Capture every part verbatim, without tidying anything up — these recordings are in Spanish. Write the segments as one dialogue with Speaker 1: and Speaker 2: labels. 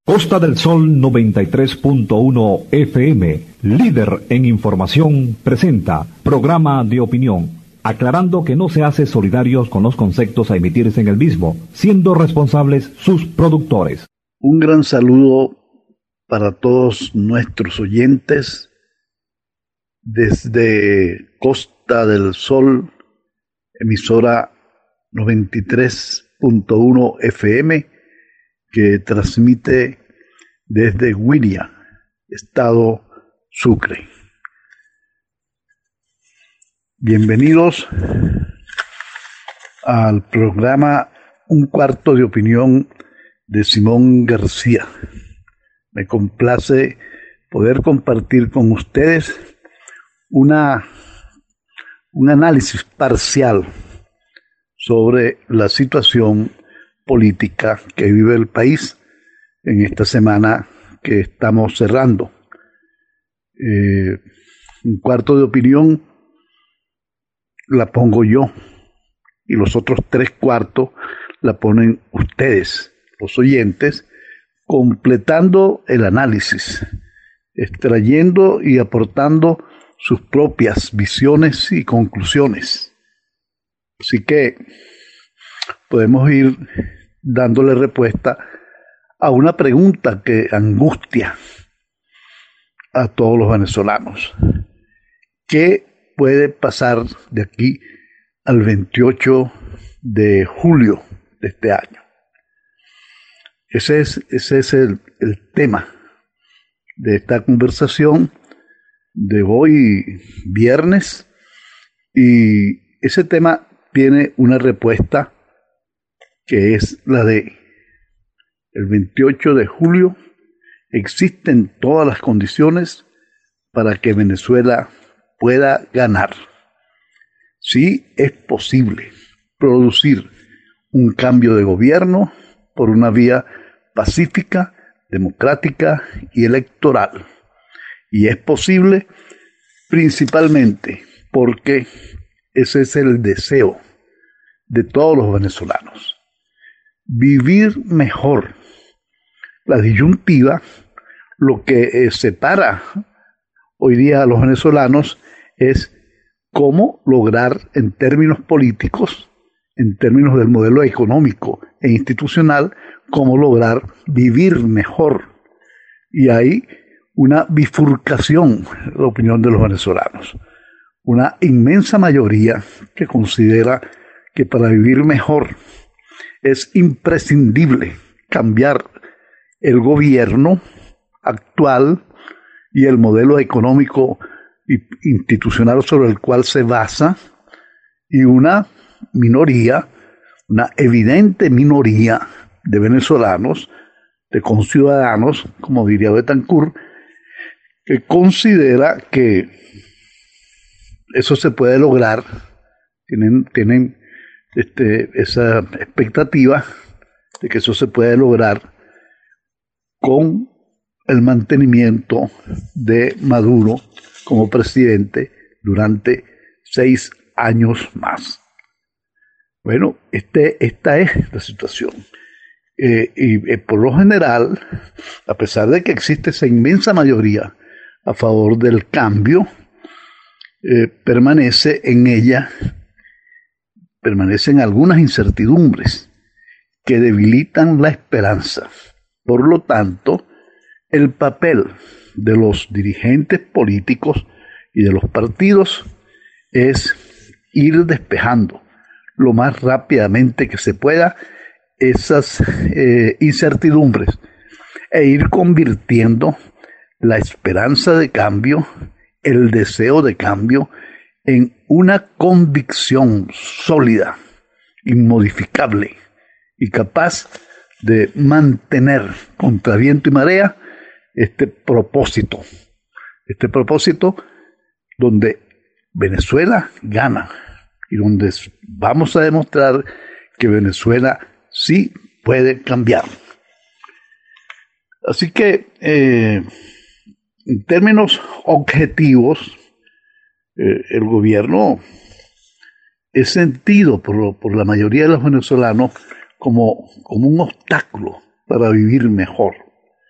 Speaker 1: Costa del Sol noventa y tres punto uno F M, líder en información, presenta programa de opinión, aclarando que no se hace solidarios con los conceptos a emitirse en el mismo, siendo responsables sus productores.
Speaker 2: Un gran saludo para todos nuestros oyentes desde Costa del Sol, emisora noventa y tres punto uno F M, que transmite desde Guiria, estado Sucre. Bienvenidos al programa Un Cuarto de Opinión de Simón García. Me complace poder compartir con ustedes una, un análisis parcial sobre la situación política que vive el país en esta semana que estamos cerrando. Eh, un cuarto de opinión la pongo yo y los otros tres cuartos la ponen ustedes, los oyentes, completando el análisis, extrayendo y aportando sus propias visiones y conclusiones. Así que podemos ir dándole respuesta a una pregunta que angustia a todos los venezolanos. ¿Qué puede pasar de aquí al veintiocho de julio de este año? Ese es, ese es el, el tema de esta conversación de hoy viernes, y ese tema tiene una respuesta que es la de el veintiocho de julio. Existen todas las condiciones para que Venezuela pueda ganar. Sí, es posible producir un cambio de gobierno por una vía pacífica, democrática y electoral. Y es posible principalmente porque ese es el deseo de todos los venezolanos. Vivir mejor. La disyuntiva, lo que eh, separa hoy día a los venezolanos es cómo lograr en términos políticos, en términos del modelo económico e institucional, cómo lograr vivir mejor. Y hay una bifurcación en la opinión de los venezolanos. Una inmensa mayoría que considera que para vivir mejor es imprescindible cambiar el gobierno actual y el modelo económico e institucional sobre el cual se basa, y una minoría, una evidente minoría de venezolanos, de conciudadanos, como diría Betancourt, que considera que eso se puede lograr, tienen, tienen este, esa expectativa de que eso se puede lograr con el mantenimiento de Maduro como presidente durante seis años más. Bueno, este, esta es la situación. Eh, y eh, por lo general, a pesar de que existe esa inmensa mayoría a favor del cambio, eh, permanece en ella, permanecen algunas incertidumbres que debilitan la esperanza. Por lo tanto, el papel de los dirigentes políticos y de los partidos es ir despejando lo más rápidamente que se pueda esas eh, incertidumbres e ir convirtiendo la esperanza de cambio, el deseo de cambio, en una convicción sólida, inmodificable y capaz de mantener contra viento y marea este propósito, este propósito donde Venezuela gana y donde vamos a demostrar que Venezuela sí puede cambiar. Así que, eh, en términos objetivos, eh, el gobierno es sentido por, por la mayoría de los venezolanos como, como un obstáculo para vivir mejor.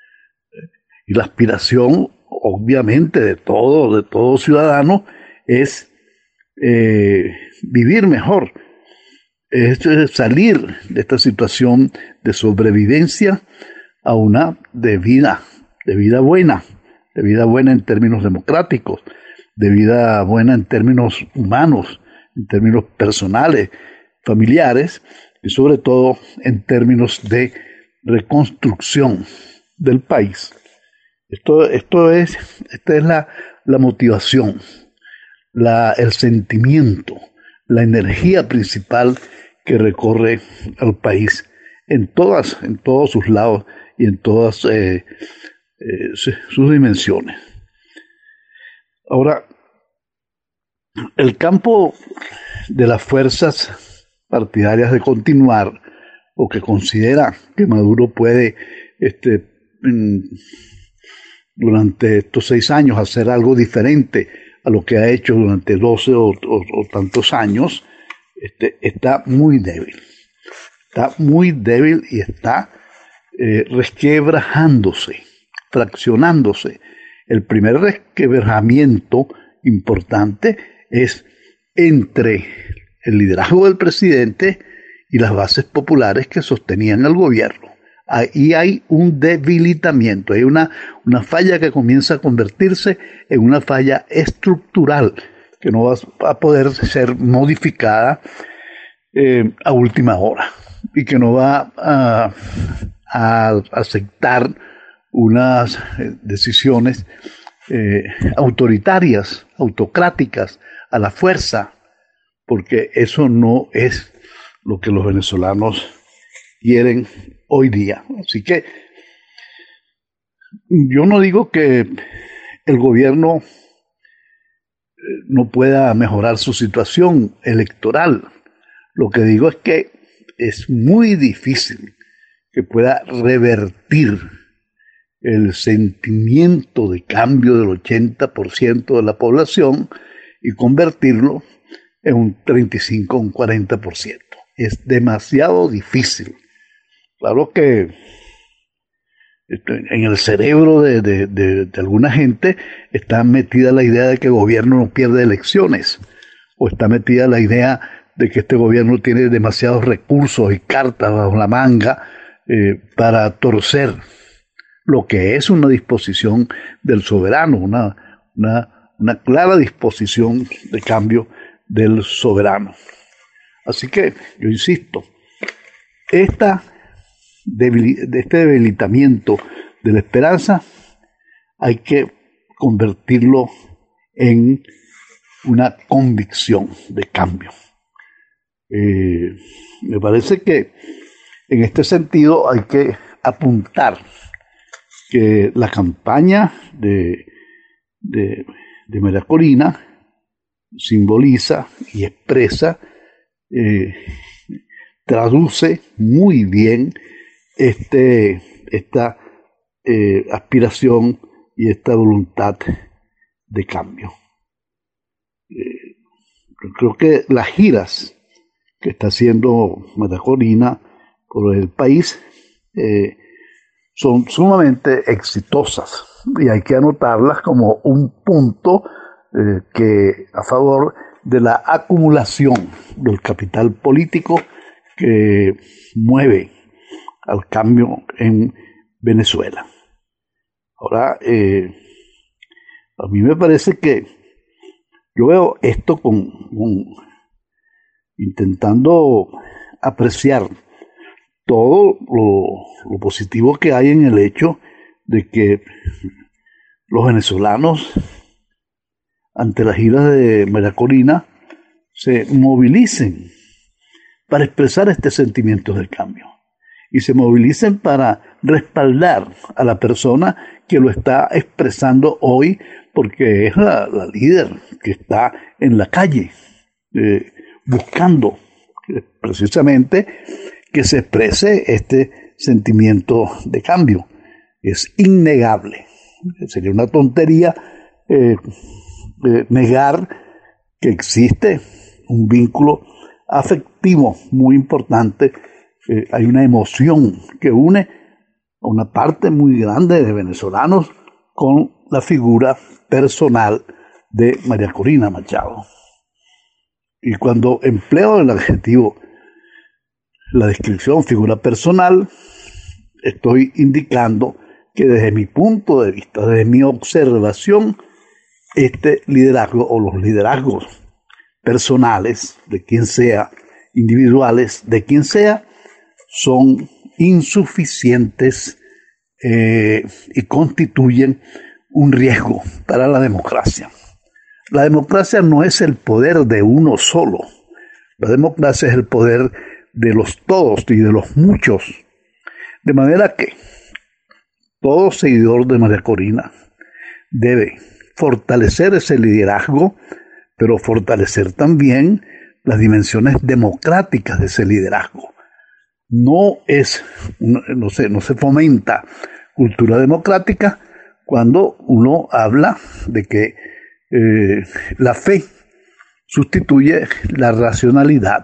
Speaker 2: Y la aspiración, obviamente, de todo, de todo ciudadano es eh, vivir mejor, es salir de esta situación de sobrevivencia a una de vida, de vida buena, de vida buena en términos democráticos, de vida buena en términos humanos, en términos personales, familiares y sobre todo en términos de reconstrucción del país. Esto, esto es, esta es la, la motivación, la, el sentimiento, la energía principal que recorre al país en todas, en todos sus lados y en todas eh, eh, sus dimensiones. Ahora, el campo de las fuerzas partidarias de continuar o que considera que Maduro puede este, durante estos seis años hacer algo diferente a lo que ha hecho durante doce o, o, o tantos años, este, está muy débil. Está muy débil y está eh, resquebrajándose, fraccionándose. El primer resquebrajamiento importante es entre el liderazgo del presidente y las bases populares que sostenían el gobierno. Ahí hay un debilitamiento, hay una, una falla que comienza a convertirse en una falla estructural que no va a poder ser modificada eh, a última hora y que no va a, a aceptar unas decisiones eh, autoritarias, autocráticas, a la fuerza, porque eso no es lo que los venezolanos quieren hoy día. Así que yo no digo que el gobierno no pueda mejorar su situación electoral. Lo que digo es que es muy difícil que pueda revertir el sentimiento de cambio del ochenta por ciento de la población y convertirlo en un treinta y cinco o un cuarenta por ciento. Es demasiado difícil. Claro que en el cerebro de, de, de, de alguna gente está metida la idea de que el gobierno no pierde elecciones, o está metida la idea de que este gobierno tiene demasiados recursos y cartas bajo la manga eh, para torcer lo que es una disposición del soberano, una, una, una clara disposición de cambio del soberano. Así que yo insisto, esta de este debilitamiento de la esperanza hay que convertirlo en una convicción de cambio. Eh, me parece que en este sentido hay que apuntar que la campaña de, de, de María Corina simboliza y expresa, eh, traduce muy bien Este, esta eh, aspiración y esta voluntad de cambio. Eh, creo que las giras que está haciendo María Corina por el país eh, son sumamente exitosas y hay que anotarlas como un punto eh, que a favor de la acumulación del capital político que mueve al cambio en Venezuela. Ahora, eh, a mí me parece que yo veo esto con, con intentando apreciar todo lo, lo positivo que hay en el hecho de que los venezolanos, ante la gira de María Corina, se movilicen para expresar este sentimiento del cambio. Y se movilicen para respaldar a la persona que lo está expresando hoy, porque es la, la líder que está en la calle eh, buscando eh, precisamente que se exprese este sentimiento de cambio. Es innegable. Sería una tontería eh, eh, negar que existe un vínculo afectivo muy importante. Eh, hay una emoción que une a una parte muy grande de venezolanos con la figura personal de María Corina Machado. Y cuando empleo el adjetivo, la descripción figura personal, estoy indicando que desde mi punto de vista, desde mi observación, este liderazgo o los liderazgos personales de quien sea, individuales de quien sea, son insuficientes eh, y constituyen un riesgo para la democracia. La democracia no es el poder de uno solo. La democracia es el poder de los todos y de los muchos. De manera que todo seguidor de María Corina debe fortalecer ese liderazgo, pero fortalecer también las dimensiones democráticas de ese liderazgo. No es, no se, no se fomenta cultura democrática cuando uno habla de que eh, la fe sustituye la racionalidad,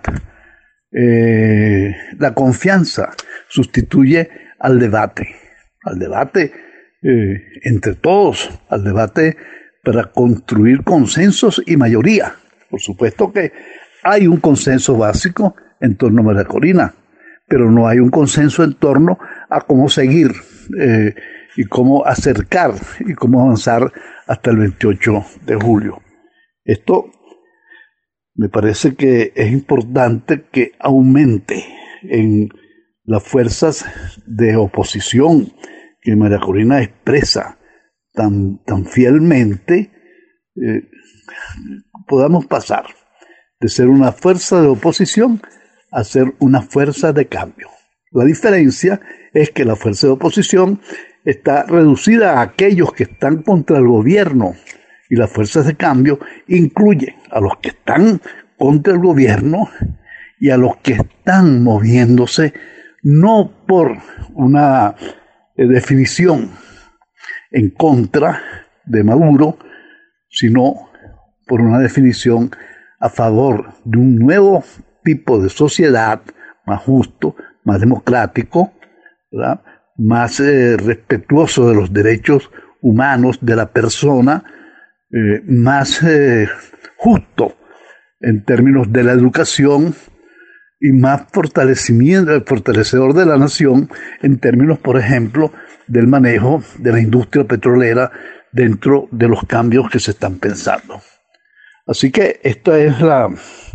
Speaker 2: eh, la confianza sustituye al debate, al debate eh, entre todos, al debate para construir consensos y mayoría. Por supuesto que hay un consenso básico en torno a María Corina, pero no hay un consenso en torno a cómo seguir eh, y cómo acercar y cómo avanzar hasta el veintiocho de julio. Esto me parece que es importante que aumente en las fuerzas de oposición que María Corina expresa tan, tan fielmente, eh, podamos pasar de ser una fuerza de oposición a ser una fuerza de cambio. La diferencia es que la fuerza de oposición está reducida a aquellos que están contra el gobierno y las fuerzas de cambio incluyen a los que están contra el gobierno y a los que están moviéndose no por una eh, definición en contra de Maduro, sino por una definición a favor de un nuevo tipo de sociedad más justo, más democrático, ¿verdad?, más eh, respetuoso de los derechos humanos de la persona, eh, más eh, justo en términos de la educación y más fortalecimiento, fortalecedor de la nación en términos, por ejemplo, del manejo de la industria petrolera dentro de los cambios que se están pensando. Así que esta es la,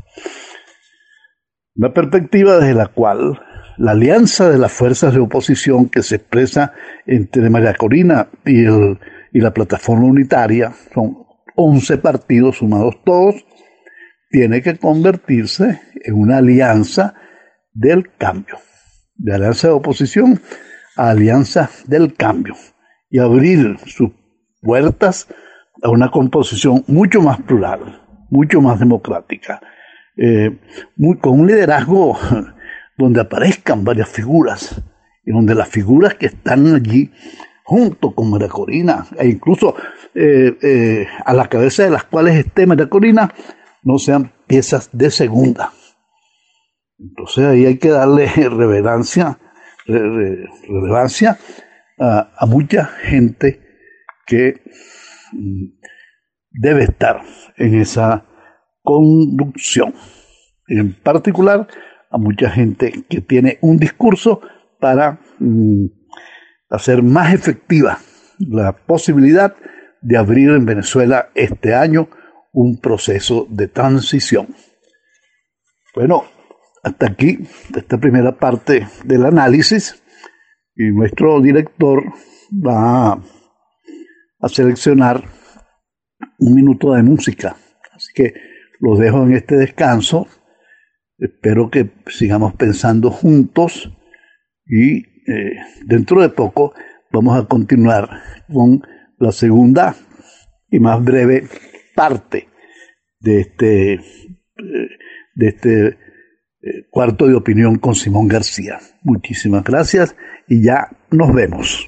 Speaker 2: la perspectiva desde la cual la alianza de las fuerzas de oposición que se expresa entre María Corina y, el, y la plataforma unitaria, son once partidos sumados todos, tiene que convertirse en una alianza del cambio, de alianza de oposición a alianza del cambio, y abrir sus puertas a una composición mucho más plural, mucho más democrática, eh, muy, con un liderazgo donde aparezcan varias figuras, y donde las figuras que están allí junto con María Corina, e incluso eh, eh, a la cabeza de las cuales esté María Corina, no sean piezas de segunda. Entonces ahí hay que darle relevancia, re, relevancia a, a mucha gente que mm, debe estar en esa conducción. En particular, a mucha gente que tiene un discurso para mm, hacer más efectiva la posibilidad de abrir en Venezuela este año un proceso de transición. Bueno, hasta aquí esta primera parte del análisis, y nuestro director va a, a seleccionar un minuto de música. Así que los dejo en este descanso. Espero que sigamos pensando juntos y eh, dentro de poco vamos a continuar con la segunda y más breve parte de este, eh, de este eh, cuarto de opinión con Simón García. Muchísimas gracias y ya nos vemos.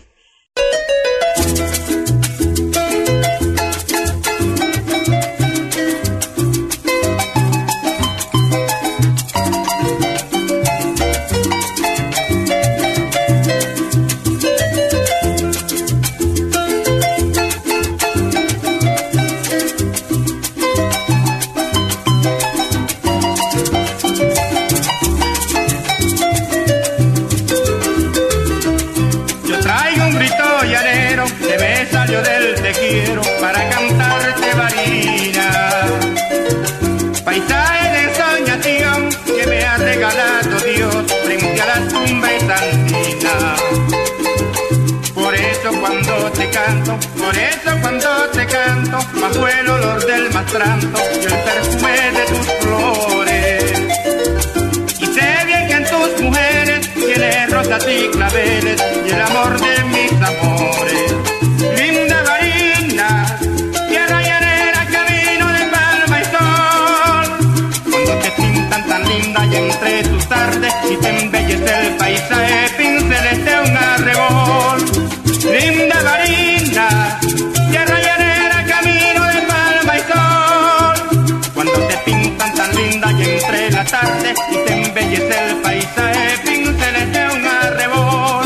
Speaker 3: llanero que me salió del te quiero para cantarte varina. Paisaje de soñación que me ha regalado Dios frente a las cumbres andinas. Por eso cuando te canto, por eso cuando te canto, bajo el olor del mastranto y el perfume de tus flores. Y sé bien que en tus mujeres tienes rosas y claveles y el amor de mis amores. Linda varina, tierra llanera, camino de palma y sol. Cuando te pintan tan linda y entre tus tardes y te embellece el paisaje, pinceles de un arrebol. Linda varina, tierra llanera, camino de palma y sol. Cuando te pintan tan linda y entre la tarde y te embellece el paisaje, pinceles de un arrebol.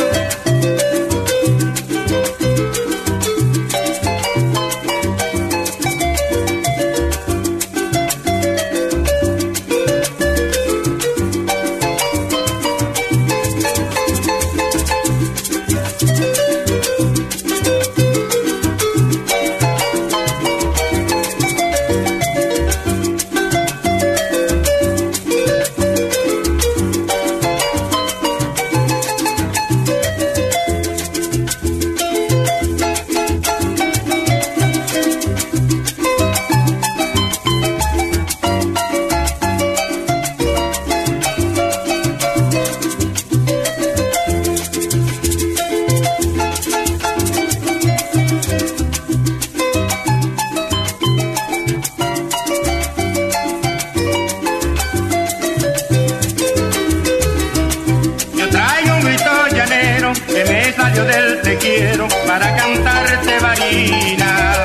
Speaker 3: Del te quiero para cantarte varina.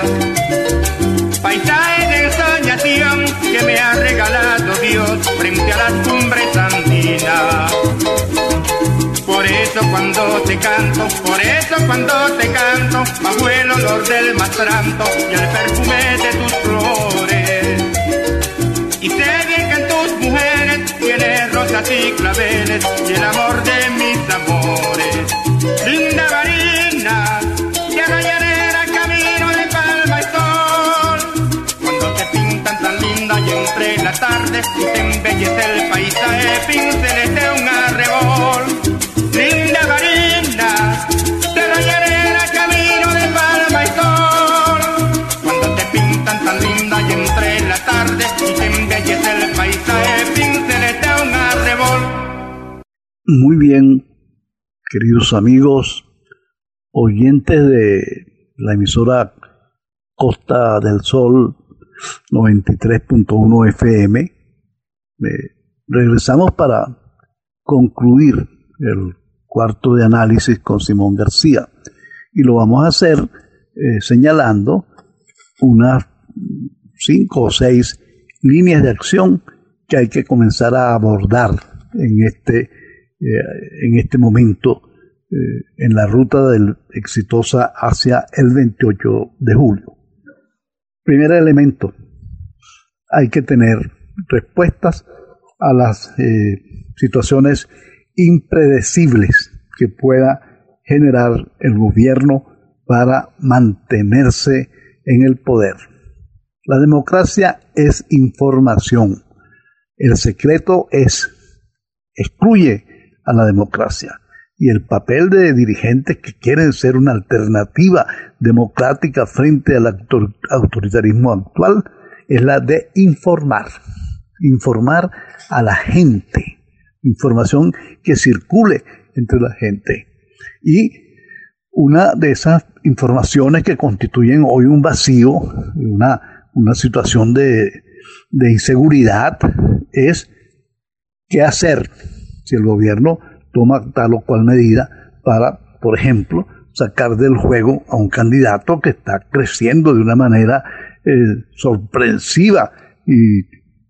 Speaker 3: Paisaje de ensoñación que me ha regalado Dios frente a las cumbres andinas. Por eso cuando te canto, por eso cuando te canto, bajo el olor del mastranto y el perfume de tus flores. Y sé bien que en tus mujeres tienes rosas y claveles y el amor de mis amores. Linda varina, tierra llanera, camino de palma y sol. Cuando te pintan tan linda y entre la tarde y te embellece el paisaje, pinceles de un arrebol. Linda varina, tierra llanera, camino de palma y sol. Cuando te pintan tan linda y entre la tarde y te embellece el paisaje, pinceles de un arrebol.
Speaker 2: Muy bien, queridos amigos, oyentes de la emisora Costa del Sol noventa y tres punto uno F M, eh, regresamos para concluir el cuarto de análisis con Simón García y lo vamos a hacer eh, señalando unas cinco o seis líneas de acción que hay que comenzar a abordar en este Eh, en este momento eh, en la ruta del exitosa hacia el veintiocho de julio. Primer elemento, hay que tener respuestas a las eh, situaciones impredecibles que pueda generar el gobierno para mantenerse en el poder. La democracia es información. El secreto es excluye a la democracia y el papel de dirigentes que quieren ser una alternativa democrática frente al autor- autoritarismo actual es la de informar, informar a la gente, información que circule entre la gente. Y una de esas informaciones que constituyen hoy un vacío, una, una situación de, de inseguridad, es qué hacer si el gobierno toma tal o cual medida para, por ejemplo, sacar del juego a un candidato que está creciendo de una manera eh, sorpresiva y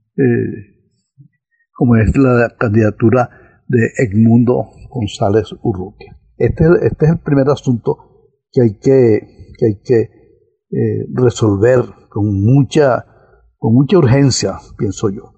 Speaker 2: eh, como es la candidatura de Edmundo González Urrutia. Este, este es el primer asunto que hay que, que, hay que eh, resolver con mucha, con mucha urgencia, pienso yo.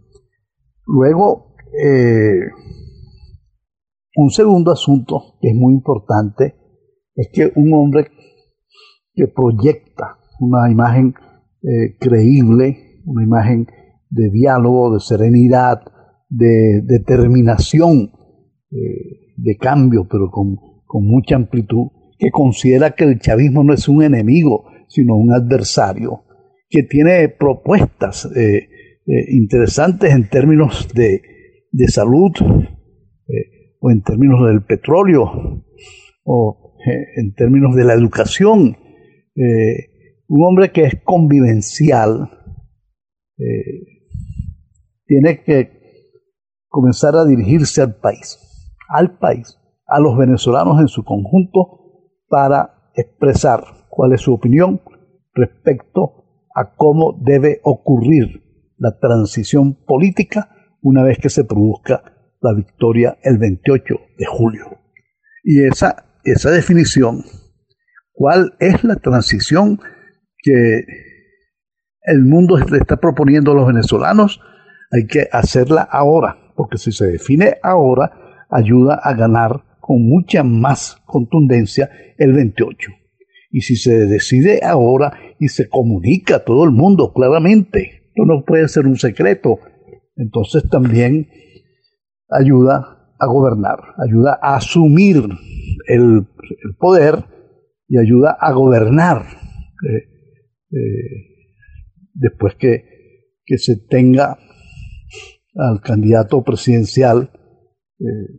Speaker 2: Luego, eh, un segundo asunto que es muy importante es que un hombre que proyecta una imagen eh, creíble, una imagen de diálogo, de serenidad, de determinación, eh, de cambio, pero con, con mucha amplitud, que considera que el chavismo no es un enemigo, sino un adversario, que tiene propuestas eh, eh, interesantes en términos de, de salud, eh, o en términos del petróleo, o eh, en términos de la educación. Eh, un hombre que es convivencial eh, tiene que comenzar a dirigirse al país, al país, a los venezolanos en su conjunto, para expresar cuál es su opinión respecto a cómo debe ocurrir la transición política una vez que se produzca la victoria el veintiocho de julio. Y esa, esa definición, cuál es la transición que el mundo le está proponiendo a los venezolanos, hay que hacerla ahora, porque si se define ahora, ayuda a ganar con mucha más contundencia el veintiocho. Y si se decide ahora y se comunica a todo el mundo claramente, esto no puede ser un secreto, entonces también ayuda a gobernar, ayuda a asumir el, el poder y ayuda a gobernar eh, eh, después que, que se tenga al candidato presidencial eh,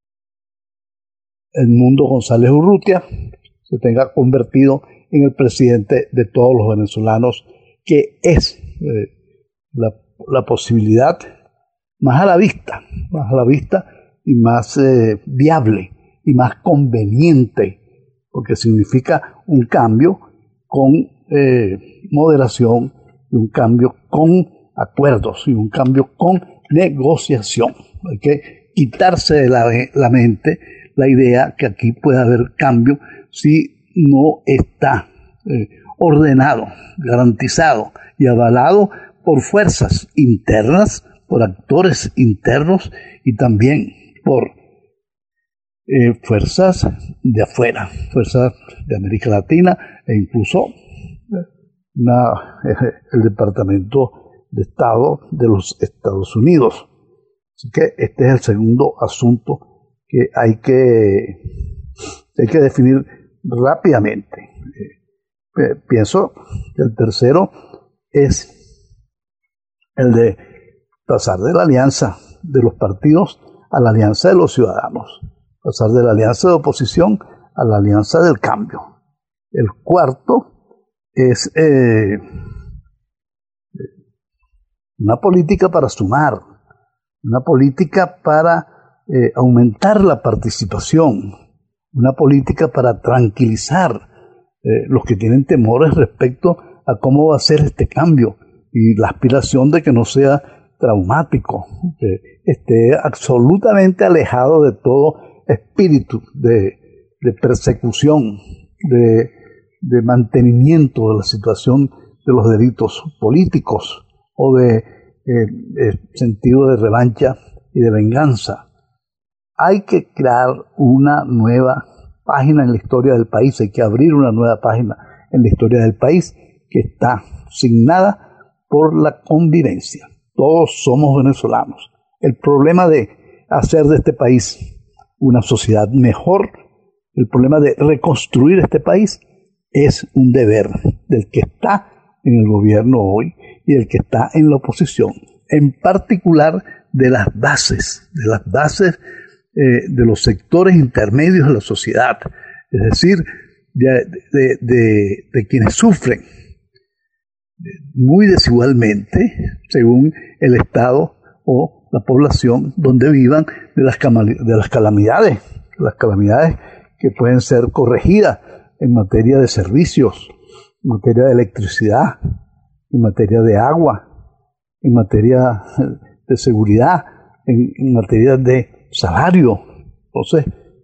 Speaker 2: Edmundo González Urrutia, se tenga convertido en el presidente de todos los venezolanos, que es eh, la, la posibilidad más a la vista, más a la vista y más eh, viable y más conveniente, porque significa un cambio con eh, moderación y un cambio con acuerdos y un cambio con negociación. Hay que quitarse de la, la mente la idea que aquí puede haber cambio si no está eh, ordenado, garantizado y avalado por fuerzas internas, por actores internos y también por eh, fuerzas de afuera, fuerzas de América Latina e incluso una, eh, el Departamento de Estado de los Estados Unidos. Así que este es el segundo asunto que hay que, hay que definir rápidamente. Eh, pienso que el tercero es el de pasar de la alianza de los partidos a la alianza de los ciudadanos, pasar de la alianza de oposición a la alianza del cambio. El cuarto es eh, una política para sumar, una política para eh, aumentar la participación, una política para tranquilizar eh, los que tienen temores respecto a cómo va a ser este cambio y la aspiración de que no sea traumático, que esté absolutamente alejado de todo espíritu de, de persecución, de, de mantenimiento de la situación de los delitos políticos o de, eh, de sentido de revancha y de venganza. Hay que crear una nueva página en la historia del país, hay que abrir una nueva página en la historia del país que está signada por la convivencia. Todos somos venezolanos. El problema de hacer de este país una sociedad mejor, el problema de reconstruir este país, es un deber del que está en el gobierno hoy y del que está en la oposición, en particular de las bases, de las bases eh, de los sectores intermedios de la sociedad, es decir, de, de, de, de quienes sufren muy desigualmente según el estado o la población donde vivan de las, de las calamidades, las calamidades que pueden ser corregidas en materia de servicios, en materia de electricidad, en materia de agua, en materia de seguridad, en, en materia de salario. Entonces,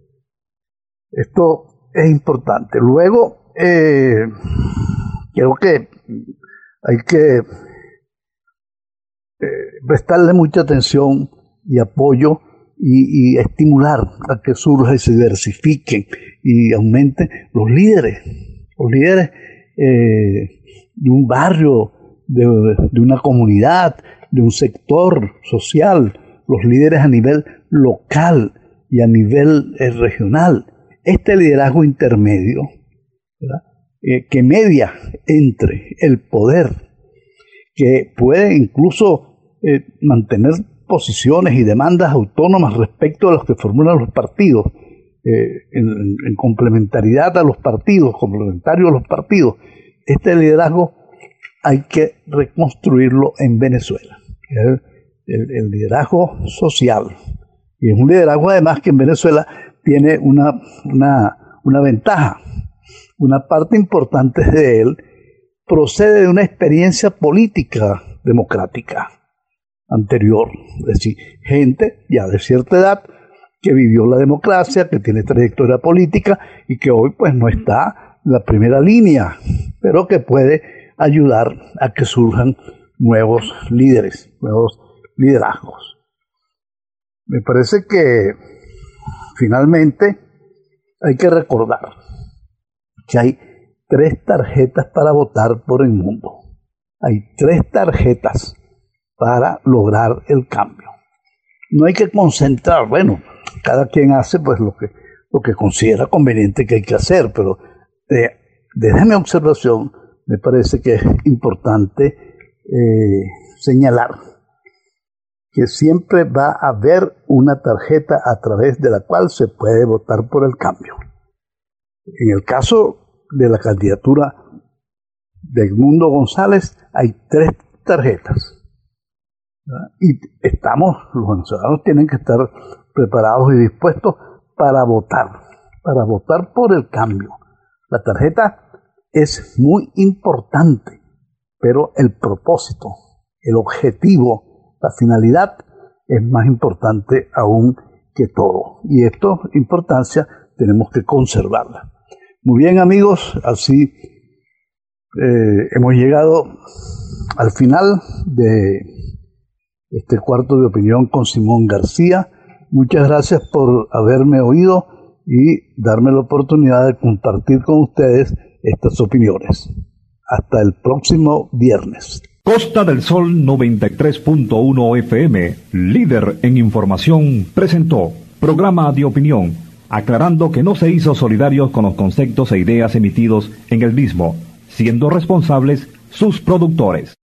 Speaker 2: esto es importante. Luego, eh, creo que hay que eh, prestarle mucha atención y apoyo y, y estimular a que surja y se diversifiquen y aumenten los líderes, los líderes eh, de un barrio, de, de una comunidad, de un sector social, los líderes a nivel local y a nivel eh, regional. Este liderazgo intermedio, ¿verdad? Eh, que media entre el poder, que puede incluso eh, mantener posiciones y demandas autónomas respecto a los que formulan los partidos, eh, en, en complementariedad a los partidos, complementario a los partidos. Este liderazgo hay que reconstruirlo en Venezuela. El, el, el liderazgo social. Y es un liderazgo además que en Venezuela tiene una, una, una ventaja. Una parte importante de él procede de una experiencia política democrática anterior. Es decir, gente ya de cierta edad que vivió la democracia, que tiene trayectoria política y que hoy pues no está en la primera línea, pero que puede ayudar a que surjan nuevos líderes, nuevos liderazgos. Me parece que finalmente hay que recordar que hay tres tarjetas para votar por el mundo. Hay tres tarjetas para lograr el cambio. No hay que concentrar, bueno, cada quien hace pues lo que, lo que considera conveniente que hay que hacer, pero eh, desde mi observación me parece que es importante eh, señalar que siempre va a haber una tarjeta a través de la cual se puede votar por el cambio. En el caso de la candidatura de Edmundo González hay tres tarjetas. ¿Verdad? Y estamos, los venezolanos tienen que estar preparados y dispuestos para votar, para votar por el cambio. La tarjeta es muy importante, pero el propósito, el objetivo, la finalidad es más importante aún que todo. Y esto, importancia, tenemos que conservarla. Muy bien, amigos, así eh, hemos llegado al final de este cuarto de opinión con Simón García. Muchas gracias por haberme oído y darme la oportunidad de compartir con ustedes estas opiniones. Hasta el próximo viernes.
Speaker 1: Costa del Sol noventa y tres punto uno F M, líder en información, presentó programa de opinión, aclarando que no se hizo solidario con los conceptos e ideas emitidos en el mismo, siendo responsables sus productores.